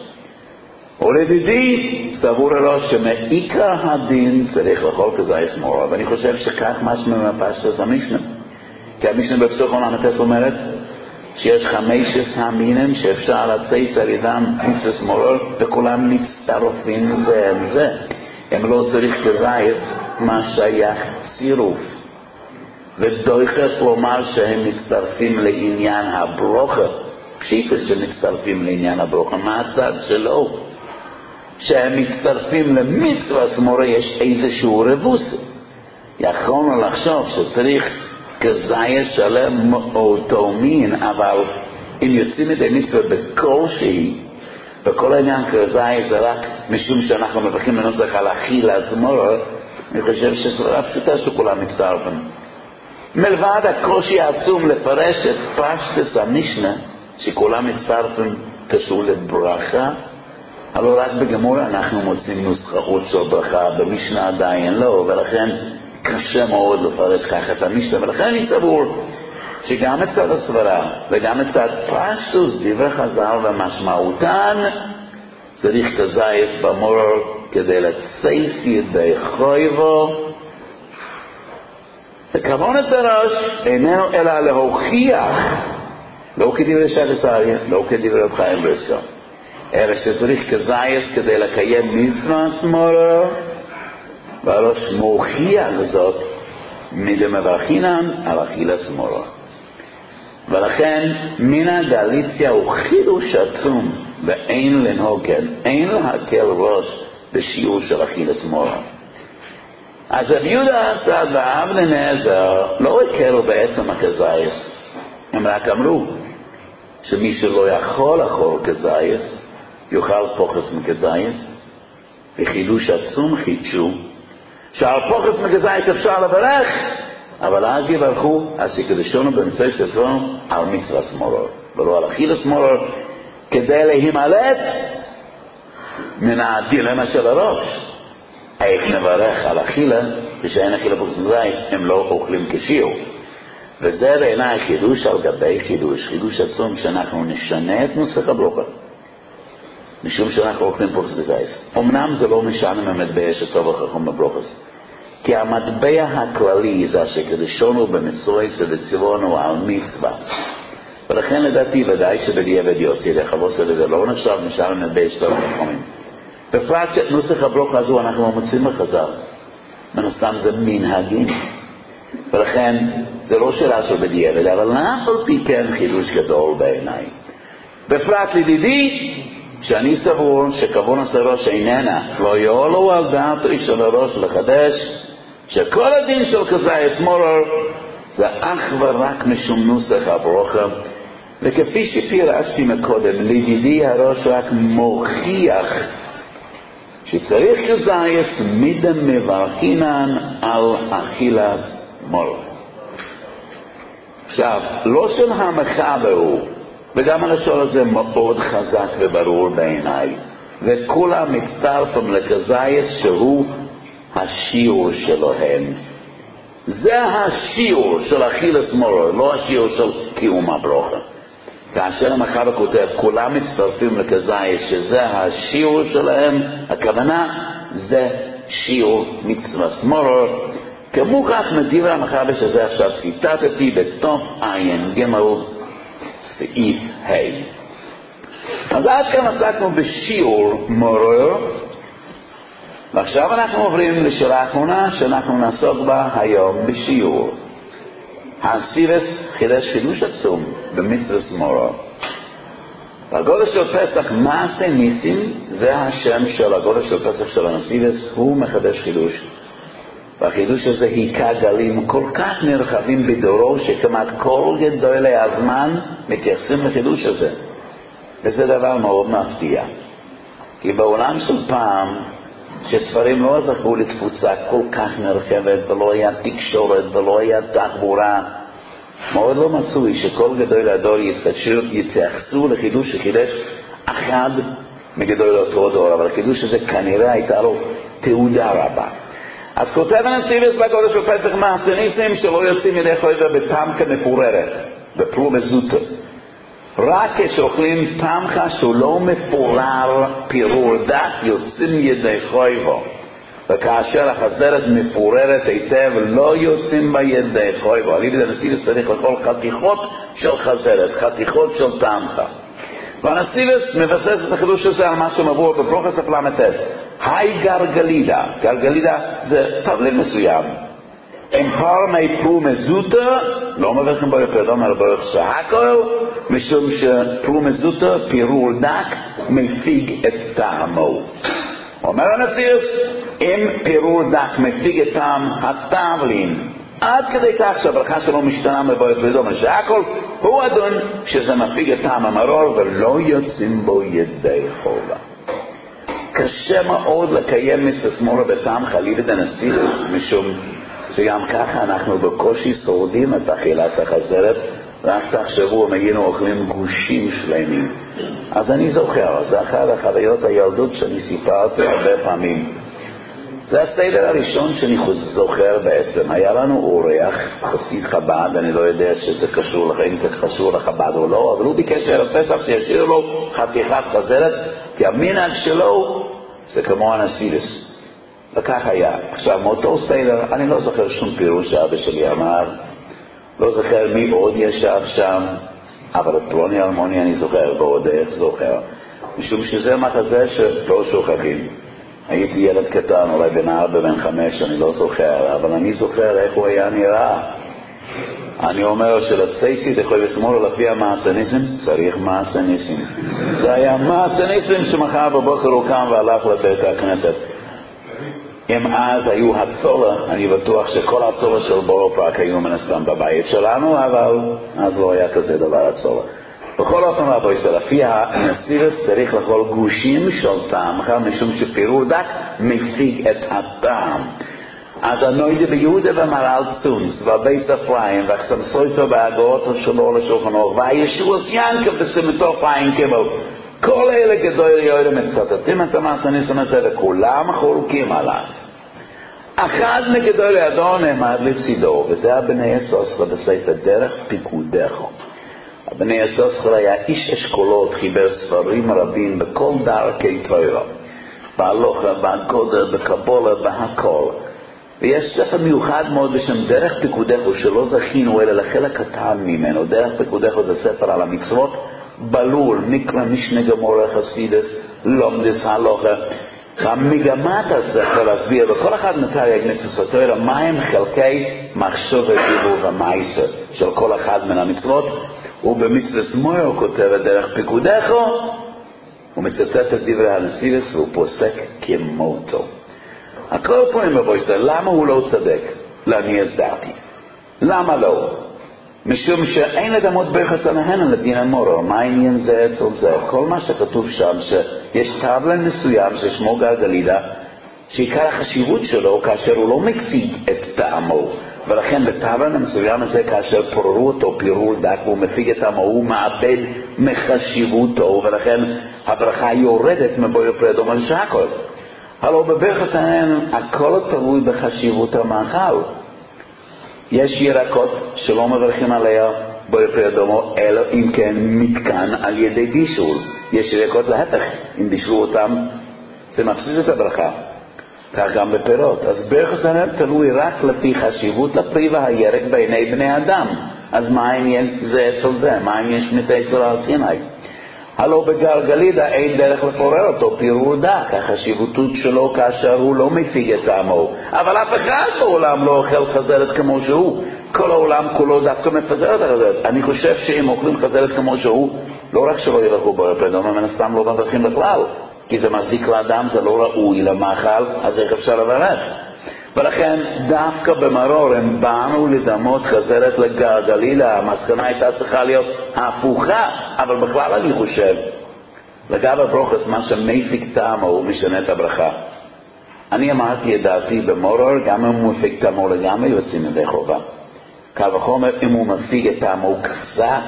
ולדידי סבור הראש שמעיקר הדין צריך לאכול כזייס מורר, ואני חושב שכך משמע מהפשטות המשנה. כי המשנה בפסוק ע"ט אומרת שיש 15 המינים שאפשר לצייס על ידם מצוות מורר, וכולם מצטרפים זה על זה. הם לא צריך כזייס מה שייך צירוף. ודויכת לומר שהם מצטרפים לעניין הברוכה, פשיטה שמצטרפים לעניין הברוכה, מה הצד שלו? שהם מצטרפים למצוות מורר יש איזשהו רבוס. יכולנו לחשוב שצריך כזייס שלם מאותו מין, אבל אם יוצאים את המצווה בקושי, וכל העניין כזייס זה רק משום שאנחנו מברכים לנוסח על אכילת מורר, אני חושב שסברה פשוטה שכולם מצטרפים. מלבד הקושי העצום לפרש את פשטות המשנה שכולם מצטרפים קשור לברכה, אבל רק בגמור אנחנו מוצאים נוסחאות של ברכה, במשנה עדיין לא, ולכן קשה מאוד לפרש ככה את המשנה, ולכן אני סבור שגם מצד הסברה וגם מצד פשטות דברי חז"ל ומשמעותן צריך כזייס במורר כדי לצייס ידי חויבו. וכוונת הראש איננו אלא להוכיח, לא כדברי שחס אריה, לא כדברי רב חיים ברסלב, אלא שצריך כזייס כדי לקיים מצוות מורר, והראש מוכיח זאת מדמברכינן על אכילת מורר. ולכן מן הדליציה הוא חידוש עצום, ואין לנהוג כן, אין להקל ראש בשיעור של אכילת מורר. אז רב יהודה אסד ואבני נעזר לא הקלו בעצם הכזייס, הם רק אמרו שמי שלא יכול לאכול כזייס יאכל פוחס מכזייס, וחידוש עצום חידשו שעל פוחס מכזייס אפשר לברך, אבל אז יברכו אז יקדשנו במצוות סזון על מצוות מורר ולא על אכילת מורר, כדי להימלט מן הדילמה של הראש. איך נברך על אכילה, ושאין אכילה בזמזייס, הם לא אוכלים כשיעור. וזה בעיניי חידוש על גבי חידוש, חידוש עצום שאנחנו נשנה את נוסח הברוכה. משום שאנחנו אוכלים פוקס בזייס. אמנם זה לא משנה ממטבע שטוב וחכם בברוכס. כי המטבע הכללי זה שקדשנו במצויס ובציוונו על מצווה. ולכן לדעתי ודאי שבדיעבד יוצא לחבוס על זה לא נחשב משנה ממטבע שטוב וחכמים. בפרט שנוסח הברוכה הזו אנחנו מוצאים בחז"ל. מנסתם זה מנהגים. ולכן זה לא שאלה של בדיעבד, אבל אף על פי כן חידוש גדול בעיניי. בפרט לידידי, שאני סבור שכוון הראש איננה, לא יעלו על דעתו של הראש לחדש, שכל הדין של כזית מורר זה אך ורק משום נוסח הברוכה, וכפי שפירשתי מקודם, לידידי הראש רק מוכיח שצריך כזית מידה מברכינן על אכילת מורר. עכשיו, לא של המחבר הוא, וגם הלשון הזה מאוד חזק וברור בעיניי, וכולם מצטרפים לכזית שהוא השיעור שלהם. זה השיעור של אכילת מורר, לא השיעור של קיום הברוכה. כאשר המחבר כותב כולם מצטרפים לכזית שזה השיעור שלהם, הכוונה זה שיעור מצוות מורר, כמו כך מדבר המחבר שזה עכשיו ציטטתי בתוף עין גמל סעיף ה'. אז עד כאן עסקנו בשיעור מורר, ועכשיו אנחנו עוברים לשאלה האחרונה שאנחנו נעסוק בה היום בשיעור. הסיבס חידש חידוש עצום במצוות מורר. הגודל של פסח מעשה ניסים, זה השם של הגודל של פסח של הסיבס, הוא מחדש חידוש. והחידוש הזה היכה גלים כל כך נרחבים בדורו שכמעט כל גדולי הזמן מתייחסים לחידוש הזה. וזה דבר מאוד מפתיע. כי בעולם של פעם, שספרים לא זכו לתפוצה כל כך נרחבת ולא היה תקשורת ולא היה תחבורה, מאוד לא מצוי שכל גדולי הדור יתייחסו לחידוש שחידש אחד מגדולי אותו דור, אבל החידוש הזה כנראה הייתה לו תעודה רבה. אז כותב הנסיבס בגודל של פסח מעשה ניסים שלא יוצאים ידי חויבה בטמחה מפוררת, בפרו מזוטה. רק כשאוכלים טמחה שהוא לא מפורר פירור דק יוצאים ידי חויבה. וכאשר החזרת מפוררת היטב לא יוצאים בה ידי חויבה. על ידי הנסיבס צריך לאכול חתיכות של חזרת, חתיכות של טמחה. והנסיבס מבסס את החידוש הזה על מה שמבוא בפרוכס הפלמטס. היי גרגלידה, גרגלידה זה תבליל מסוים. אם פרמי פרו מזוטה, לא מברכים בו לפרדום על ברך שהכל, משום שפרו מזוטה, פירור דק, מפיג את טעמו. אומר הנסיבס, אם פירור דק מפיג את טעם התבלין, עד כדי כך שהברכה שלו משתנה מבוא לפרדום על שהכל, הוא אדון שזה מפיג את טעם המרור ולא יוצאים בו ידי חובה. קשה מאוד לקיים מצוות מורר בטעם חליל הנסיבס, משום שגם ככה אנחנו בקושי שורדים את אכילת החזרת, רק תחשבו אם היינו אוכלים גושים שלמים. אז אני זוכר, זה אחת החוויות הילדות שאני סיפרתי הרבה פעמים. זה הסדר הראשון שאני זוכר בעצם. היה לנו אורח, חסיד חב"ד, אני לא יודע שזה קשור לך, אם זה קשור לחב"ד או לא, אבל הוא ביקש ערב פסח שישאיר לו חתיכת חזרת, כי המנהג שלו זה כמו הנסיבס. וכך היה. עכשיו, מאותו סדר, אני לא זוכר שום פירוש שאבא שלי אמר, לא זוכר מי עוד ישב שם, אבל את פלוני אלמוני אני זוכר, ועוד איך זוכר. משום שזה מחזה שלא שוכחים. הייתי ילד קטן, אולי בן 4, בן 5, אני לא זוכר, אבל אני זוכר איך הוא היה נראה. אני אומר שלצייסי דחוי ושמאל לפי המעשה ניסים, צריך מעשה ניסים. זה היה מעשה ניסים שמחר בבוקר הוא קם והלך לבית הכנסת. אם אז היו הצולה, אני בטוח שכל הצולה של בורא פרק היו מנסתם בבית שלנו, אבל אז לא היה כזה דבר הצולה. בכל אופן רבו ישראל, לפי הנסיבס צריך לאכול גושים של טעמך, משום שפירור דק מפיג את הטעם. אז הנוידה ביהודה ומרל צונס, והבייס אפרים, והחסמסויתו בהגאות שלו לשולחן אור, והישועס ינקב בסמתו פיין כבל. כל אלה גדול יוידם מצטטים את המעשה ניסים הזה, וכולם חולקים עליו. אחד מגדול לידו נעמד לצידו, וזה הבני הסוסרה בספר דרך פיקודך. הבני הסוסרה היה איש אשכולות, חיבר ספרים רבים בכל דרכי תורה, בהלוכה, בהגודה, בקבולה, בהכל. ויש ספר מיוחד מאוד בשם דרך פיקודך, שלא זכינו אלא לחלק קטן ממנו. דרך פיקודך זה ספר על המצוות, בלול, מקרא, משנה, גמרא, חסידס, לומדס, הלוכה. המגמת הספר להסביר בכל אחד מתארי הגנסוס התורה מהם חלקי מחשוב ודיבור ומעשה של כל אחד מן המצוות. ובמצוות מויר הוא כותב דרך פיקודך, הוא מצטט את דברי הנסידס והוא פוסק כמותו. הכל פה עם רבו ישראל, למה הוא לא צדק? לעני הסברתי. למה לא? משום שאין לדמות ביחס עליהן על הדין המורר. מה העניין זה אצל זה? כל מה שכתוב שם, שיש טבלן מסוים ששמו גלגלידה, שעיקר החשיבות שלו כאשר הוא לא מציג את טעמו, ולכן בטבלן המסוים הזה כאשר פוררו אותו פירור דק והוא מפיג את טעמו, הוא מאבד מחשיבותו, ולכן הברכה יורדת מבויר פרדו מנשקול. הלוא בביחס עליהן הכל תלוי בחשיבות המאכל. יש ירקות שלא מברכים עליה בויר אדומו, אלא אם כן מתקן על ידי בישול. יש ירקות להפך, אם בישלו אותם זה מפסיד את הברכה. כך גם בפירות. אז ביחס עליהן תלוי רק לפי חשיבות הפרי והירק בעיני בני אדם. אז מה העניין זה אצל זה? מה העניין שמיטה אצל הר סיני? הלא בגלגלידה אין דרך לפורר אותו, פירור דק, החשיבותות שלו כאשר הוא לא מפיג את טעמו. אבל אף אחד בעולם לא אוכל חזרת כמו שהוא. כל העולם כולו דווקא מפזר את החזרת. אני חושב שאם אוכלים חזרת כמו שהוא, לא רק שלא יברכו בורא פרדום, מן הסתם לא מברכים בכלל. כי זה מזיק לאדם, זה לא ראוי למאכל, אז איך אפשר לברך? ולכן דווקא במרור הם באנו לדמות חזרת לגלגלילה. המסקנה הייתה צריכה להיות הפוכה, אבל בכלל אני חושב לגבי ברוכס מה שמפיק טעמו הוא משנה את הברכה. אני אמרתי את דעתי במרור, גם אם הוא מפיק טעמו לגמרי יוצאים ידי חובה. קל וחומר אם הוא מפיק את טעמו קצת,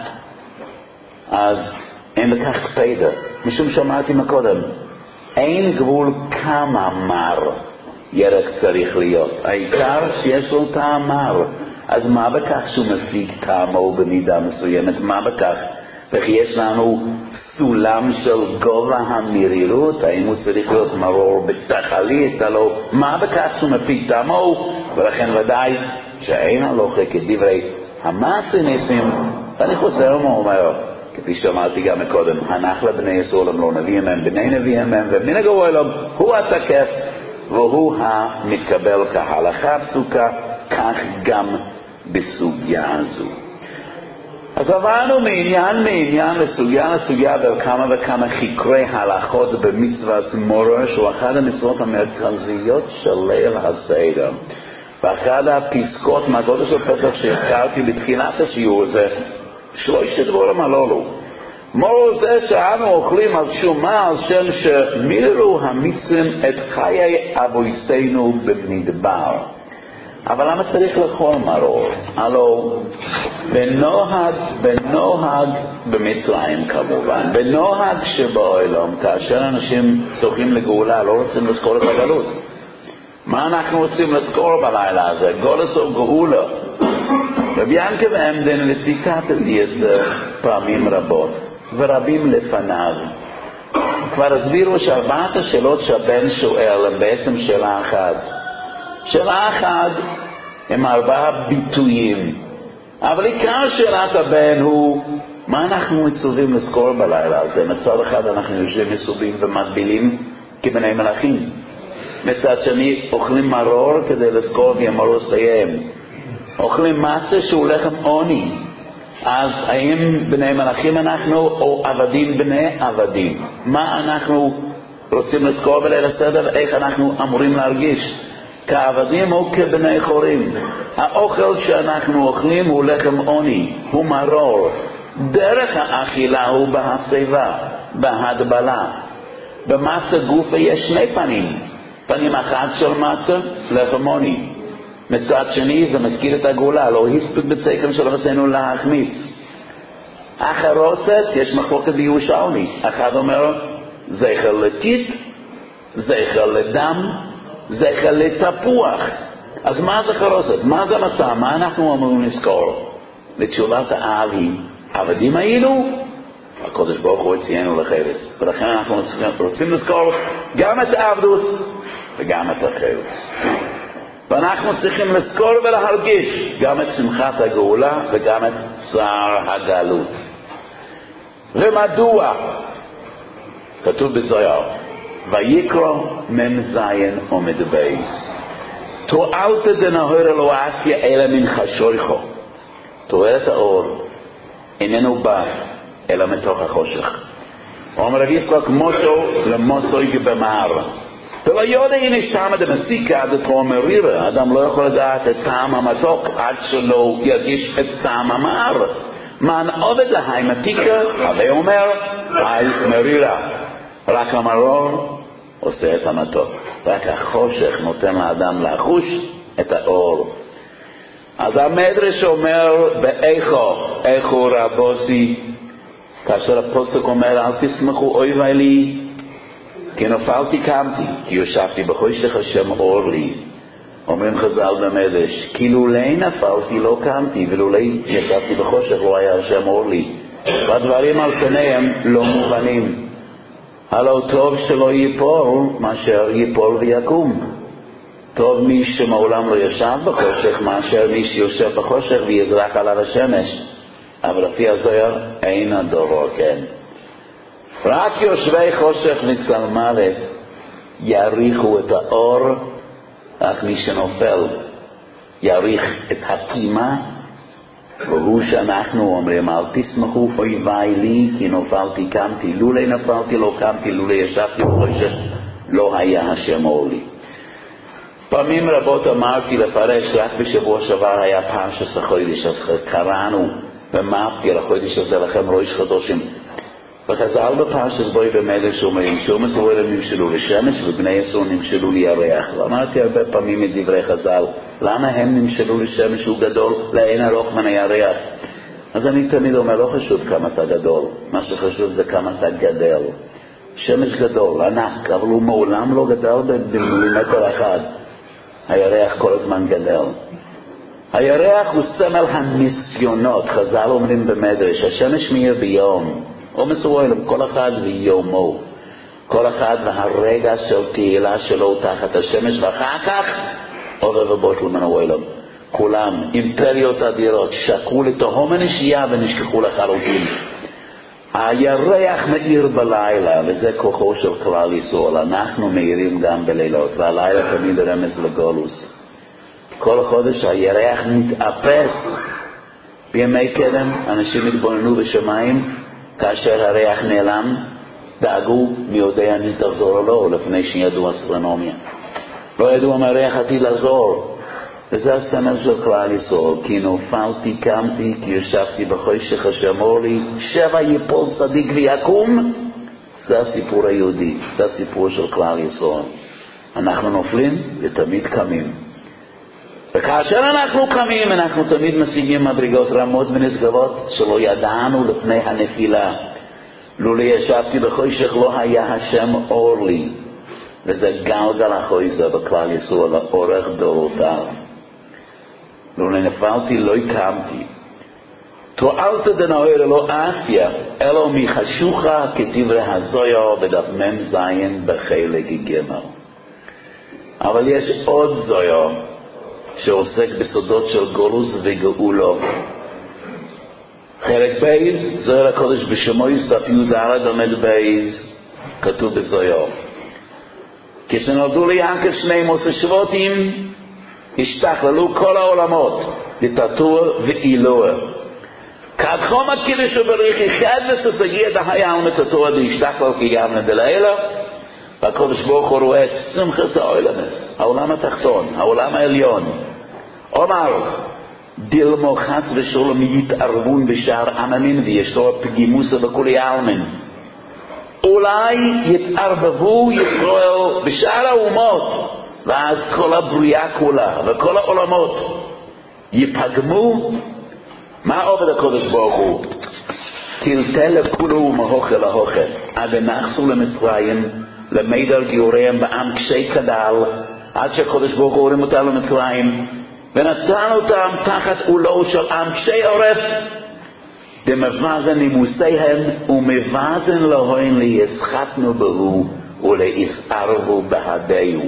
אז אין בכך פיידה, משום שאמרתי מקודם, אין גבול כמה מר ירק צריך להיות, העיקר שיש לו טעם מר. אז מה בכך שהוא מפיק טעמו במידה מסוימת? מה בכך? וכי יש לנו סולם של גובה המרירות, האם הוא צריך להיות מרור בתכלית? הלא מה בכך שהוא מפיק טעמו? ולכן ודאי שאין הלוכה כדברי המעשה ניסים. ואני חוזר ואומר, כפי שאמרתי גם מקודם, הנחלה בני יסולם לא נביאים הם, בני נביאים הם, ובני נגרו אלום הוא התקף והוא המתקבל כהלכה פסוקה, כך גם בסוגיה הזו. אז עברנו מעניין לסוגיה וכמה וכמה חיקרי הלכות במצוות מורר, שהוא אחד המצוות המרכזיות של ליל הסדר. ואחד הפסקות מהגודל של פסח שהזכרתי בתחילת השיעור זה שלושת דברים הללו. מורר זה שאנו אוכלים על שומה על שם שמירו המצרים את חיי אבותינו במדבר. אבל למה צריך לאכול מרור? הלא בנוהג במצרים כמובן, בנוהג שבעולם, כאשר אנשים צורכים לגאולה לא רוצים לזכור את הגלות. מה אנחנו רוצים לזכור בלילה הזה? גולס או גאולה. רבי ינקה ועמדן לציקתתי את זה פעמים רבות ורבים לפניו. כבר הסבירו שארבעת השאלות שהבן שואל הם בעצם שאלה אחת. שאלה אחת הם 4 ביטויים, אבל עיקר שאלת הבן הוא מה אנחנו מצווים לזכור בלילה הזה. מצד אחד אנחנו יושבים מסובים ומטבילים כבני מלאכים, מצד שני אוכלים מרור כדי לזכור וימרו סיים, אוכלים מצה שהוא לחם עוני. אז האם בני מלאכים אנחנו או עבדים בני עבדים? מה אנחנו רוצים לזכור בליל הסדר ואיך אנחנו אמורים להרגיש? כעבדים או כבני חורים? האוכל שאנחנו אוכלים הוא לחם עוני, הוא מרור. דרך האכילה הוא בהסבה, בהדבלה. במצה גופה יש 2 פנים. פנים אחד של מצה, לחם עוני. מצד שני זה מזכיר את הגאולה, לא הספיק בצקם של רצינו להחמיץ. אחרוסת יש מחלוקת בירושלמי, אחד אומר זכר לטיט, זכר לדם, זכר לתפוח. אז מה זה חרוסת? מה זה מסע? מה אנחנו אמורים לזכור? לתשובת האב היא, עבדים היינו, הקדוש ברוך הוא הציענו לחרס. ולכן אנחנו רוצים לזכור גם את העבדות וגם את החרס. ואנחנו צריכים לזכור ולהרגיש גם את שמחת הגאולה וגם את צער הגלות. ומדוע? כתוב בזוהר, ויקרא מ"ז עמוד בייס. תועלתא דנהורא לא עשיה אלא מן חשוכה. תועלת האור איננו בא אלא מתוך החושך. אומר רב יצחק מוסו למוסוי במער. ולא יודע הנה שמה דמסיקה דתו מרירה. אדם לא יכול לדעת את טעם המתוק עד שלא ירגיש את טעם המער. מן עובד להי מתיקה, הווי אומר, היי מרירה. רק המרור עושה את המתוק. רק החושך נותן לאדם לחוש את האור. אז המדרש אומר באיכו רבוסי, כאשר הפוסק אומר אל תשמחו אוי ואלי, כי נפלתי קמתי, כי יושבתי בחושך השם אור לי. אומרים חז"ל במדרש, כי לולי נפלתי לא קמתי, ולולי ישבתי בחושך לא היה השם אור לי. והדברים על פניהם לא מובנים. הלא טוב שלא ייפול מאשר ייפול ויקום. טוב מי שמעולם לא ישב בחושך מאשר מי שיושב בחושך ויזרח עליו השמש. אבל לפי הזוהר אין הדבר כן. רק יושבי חושך וצל מוות יריחו את האור, רק מי שנופל יריח את הקימה, והוא שאנחנו אומרים אל תשמחו אוי ואי לי כי נפלתי קמתי. לולי נפלתי לא קמתי, לולי ישבתי בחושך לא היה השם אור לי. פעמים רבות אמרתי לפרש, רק בשבוע שעבר היה פרשת החודש, אז קראנו ומפתי על החודש הזה לכם ראש חדושים. וחז"ל בפרשת בוי במדרש אומרים שום ישראל נמשלו לשמש ובני ישראל נמשלו לירח. ואמרתי הרבה פעמים את דברי חז"ל, למה הם נמשלו לשמש הוא גדול לאין ארוך מן הירח? אז אני תמיד אומר, לא חשוב כמה אתה גדול, מה שחשוב זה כמה אתה גדל. שמש גדול, ענק, אבל הוא מעולם לא גדל במילימטר אחד. הירח כל הזמן גדל. הירח הוא סמל הניסיונות. חז"ל אומרים במדרש, השמש מאיר ביום, או מסוים, כל אחד ויומו, כל אחד והרגע של תהילה שלו תחת השמש, ואחר כך עובר ובוטל מן העולם. כולם, אימפריות אדירות, שקעו לתהום הנשייה ונשכחו לחלוטין. הירח מאיר בלילה, וזה כוחו של כלל ישראל. אנחנו מאירים גם בלילות, והלילה תמיד רמז לגולוס. כל חודש הירח מתאפס. בימי קדם אנשים התבוננו בשמיים, כאשר הריח נעלם, דאגו מי יודע אם תחזור או לא, לפני שידעו אסטרונומיה. לא ידעו אם הריח עתיד לחזור. וזה הסמל של כלל ישראל, כי נפלתי קמתי, כי ישבתי בחושך השם אור לי, שבע ייפול צדיק ויקום. זה הסיפור היהודי, זה הסיפור של כלל ישראל. אנחנו נופלים ותמיד קמים. וכאשר אנחנו קמים, אנחנו תמיד משיגים מדרגות רמות ונשגבות שלא ידענו לפני הנפילה. לולי ישבתי בחושך לא היה השם אור לי. וזה גלגל החויזה בכלל ישראל לאורך דורותיו. לולי נפלתי לא קמתי. תועלתא דנהורא לא עשיה אלא מחשוכה כדברי הזוהר בדף מ"ז בחלק ג'. אבל יש עוד זוהר שעוסק בסודות של גולוס וגאולו. חלק בייז, זוהר הקודש בשמויס דף י"ד עמוד בייז, כתוב בזוהר, כשנולדו ליעקב 12 שבטים השתכללו כל העולמות לתתור ואילוע. כדחום הקדש ובריחי חדש וסגיע דהיה ומתתור להשתכלל כיבנה דלילה. והקודש ברוך הוא רואה את שמחת העולמס, העולם התחתון, העולם העליון. אומר, דילמו חס ושלום יתערבון בשער עממין וישתור פגימוסה בכולי העלמין. אולי יתערבבו ישראל בשער האומות, ואז כל הבריאה כולה וכל העולמות יפגמו. מה עובד הקודש ברוך הוא? תלתל לכולו ומהוכל להוכל עד נחסו למצרים למידר גיוריהם בעם קשי כדל עד שהקדוש ברוך הוא הורים אותנו למצרים, ונתן אותם תחת עולו של אנשי עורף, דמבזן נימוסיהם ומבזן להוין ליסחתנו בהו וליסערבו בהדהו.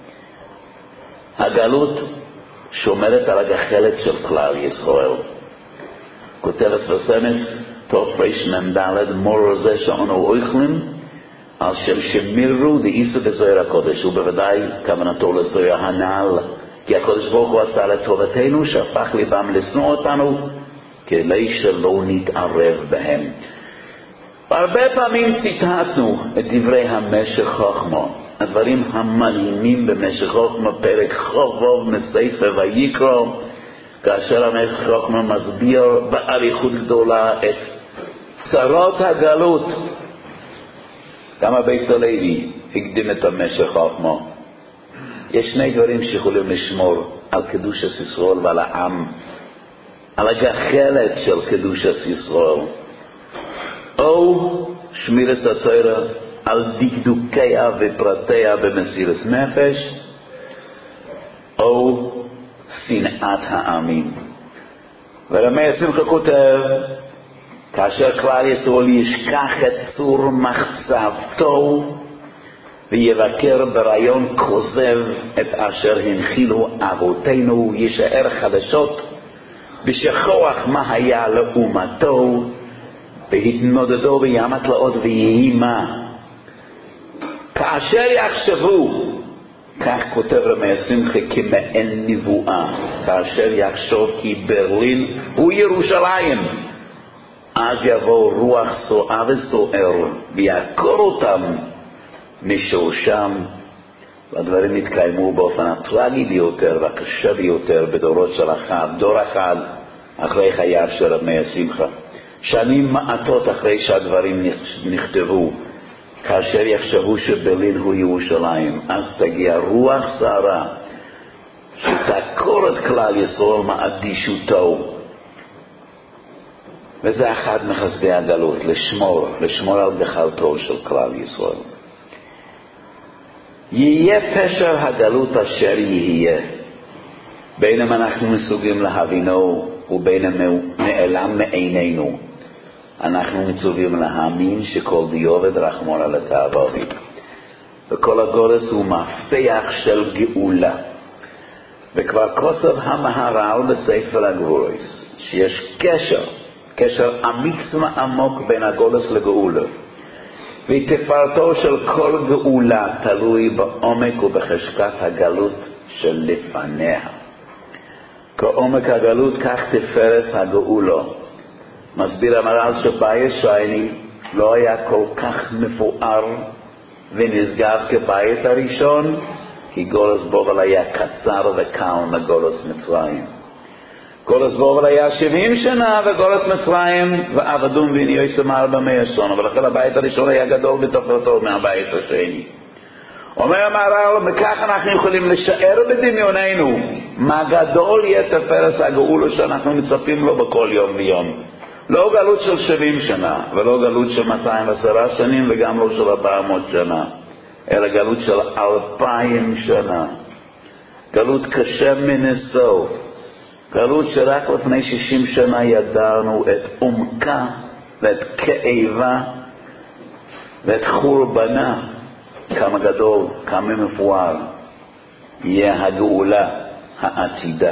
הגלות שומרת על הגחלת של כלל ישראל. כותבת וסמס תוך רמ"ד מור זה שאנו אוכלים על שם שמירו דאיסו בזוהר הקודש, ובוודאי כוונתו לזוהר הנעל, כי הקודש ברוך הוא עשה לטובתנו שהפך ליבם לשנוא אותנו כדי שלא נתערב בהם. הרבה פעמים ציטטנו את דברי המשך חוכמה, הדברים המדהימים במשך חוכמה, פרק חובוב מספר ויקרא, כאשר המשך חוכמה מסביר באריכות גדולה את צרות הגלות. גם הבית הלוי הקדים את המשך חוכמה. יש שני דברים שיכולים לשמור על קדושת ישראל ועל העם, על הגחלת של קדושת ישראל, או שמירת התורה על דקדוקיה ופרטיה במסירות נפש, או שנאת העמים. ורמי שמחה כותב, כאשר כלל ישראל ישכח את צור מחצבתו ויבקר ברעיון כוזב את אשר הנחילו אבותינו, יישאר חדשות בשכוח מה היה לאומתו, בהתנודדו בים התלאות ויהי מה. כאשר יחשבו, כך כותב רמי שמחה כמעין נבואה, כאשר יחשוב כי ברלין הוא ירושלים, אז יבוא רוח סועה וסוער ויעקור אותם משורשם, והדברים יתקיימו באופן הטרגי ביותר והקשה ביותר בדורות של אחד, דור אחד אחרי חייו של רמי שמחה, שנים מעטות אחרי שהדברים נכתבו. כאשר יחשבו שברלין הוא ירושלים, אז תגיע רוח סערה שתעקור את כלל ישראל מאדישותו. וזה אחד מחסדי הגלות, לשמור על גחלתו של כלל ישראל. יהיה פשר הגלות אשר יהיה, בינם אנחנו מסוגלים להבינו ובינם נעלם מעינינו. אנחנו מצווים להאמין שכל דיובד רחמון על התאווה, וכל הגורס הוא מפתח של גאולה. וכבר כוסף המהר"ל בספר הגבורס שיש קשר אמיץ ועמוק בין הגורס לגאולה, ותפארתו של כל גאולה תלוי בעומק ובחשקת הגלות של לפניה. כעומק הגלות כך תפארת הגאולה. מסביר המהר"ל שבית שני לא היה כל כך מפואר ונשגב כבית הראשון, כי גולס בובל היה קצר וקל מגולס מצרים. גולס בובל היה 70 שנה וגולס מצרים ועבדום ועניוסם 400 שנה, ולכן הבית הראשון היה גדול בתפארתו מהבית השני. אומר המהר"ל, מכך אנחנו יכולים לשער בדמיוננו מה גדול יהיה תפארת הגאולה שאנחנו מצפים לו בכל יום ויום. לא גלות של 70 שנה, ולא גלות של 210 שנים, וגם לא של 400 שנה, אלא גלות של 2000 שנה. גלות קשה מנשוא, גלות שרק לפני 60 שנה ידענו את עומקה ואת כאבה ואת חורבנה, כמה גדול, כמה מפואר יהיה הגאולה העתידה.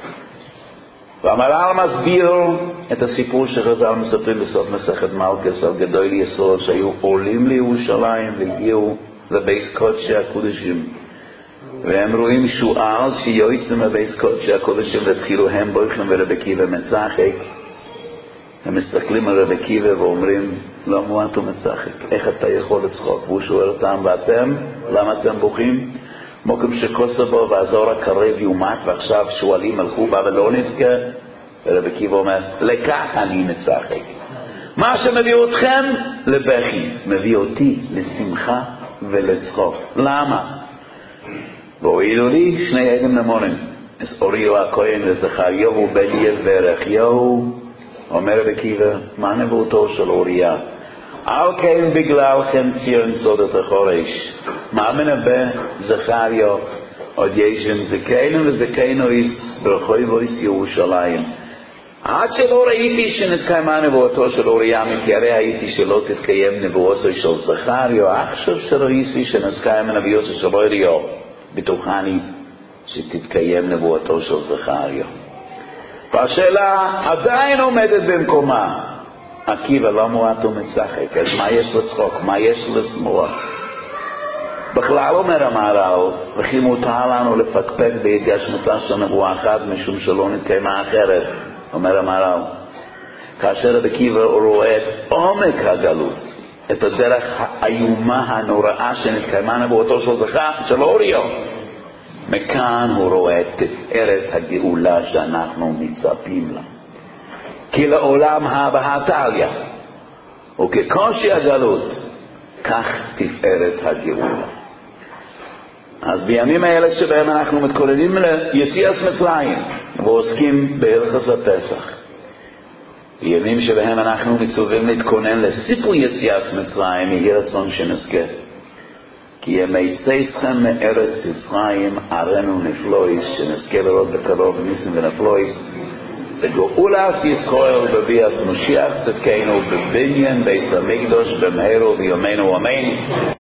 והמהר"ל מסביר את הסיפור שחז"ל מספרים בסוף מסכת מלכות על גדולי ישראל שהיו עולים לירושלים והגיעו לבית קודשי הקודשים, והם רואים שועל שיוצא מבית קודשי הקודשים והתחילו הם בורחים ורבי עקיבא מצחק. הם מסתכלים על רבי עקיבא ואומרים, למה אתה מצחק? איך אתה יכול לצחוק? והוא שואל אותם, ואתם? למה אתם בוכים? מוקם שכוסה בו ועזור הקרב יומת, ועכשיו שואלים הלכו בה ולא נבכה. ורבי עקיבא אומר, לכך אני מצחק. מה שמביא אתכם לבכי מביא אותי לשמחה ולצחוק. למה? והועילו לי 2 עדים נמונים, אז אוריו הכהן וזכריהו בן יברכיהו. אומר רבי עקיבא, מה נבואתו של אוריה? על כן בגללכם ציון סודת החורש. מה מנבא זכריהו? עוד ישם זקנו וזקנו איס ברחוב איס ירושלים. עד שלא ראיתי שנתקיימה נבואתו של אוריה, כי הרי הייתי שלא תתקיים נבואתו של זכריו, עכשיו שראיתי שנתקיים נבואתו של אוריה, בטוחני שתתקיים נבואתו של זכריו. והשאלה עדיין עומדת במקומה. עקיבא, למה אתה מצחק? אז מה יש לצחוק? מה יש לשמוח? בכלל אומר המהר"ל, וכי מותר לנו לפקפק בהתגשמותה של נבואה אחת משום שלא נתקיימה אחרת. אומר המהר"ל, כאשר רבי עקיבא רואה את עומק הגלות, את הדרך האיומה הנוראה שנתקיימה נבואתו של אוריו, מכאן הוא רואה את תפארת הגאולה שאנחנו מצפים לה. כי לעולם הבא תעליה, וכקושי הגלות, כך תפארת הגאולה. אז בימים האלה שבהם אנחנו מתכוננים ליציאת מצרים ועוסקים בהלכות הפסח, בימים שבהם אנחנו מצווים להתכונן לסיפור יציאת מצרים, יהי רצון שנזכה. כי ימי צאתכם מארץ מצרים ערינו נפלויס, שנזכה לראות בקרוב ניסים ונפלויס, וגאולת ישראל בביאת משיח צדקנו בבניין בית המקדש במהרה בימינו אמן.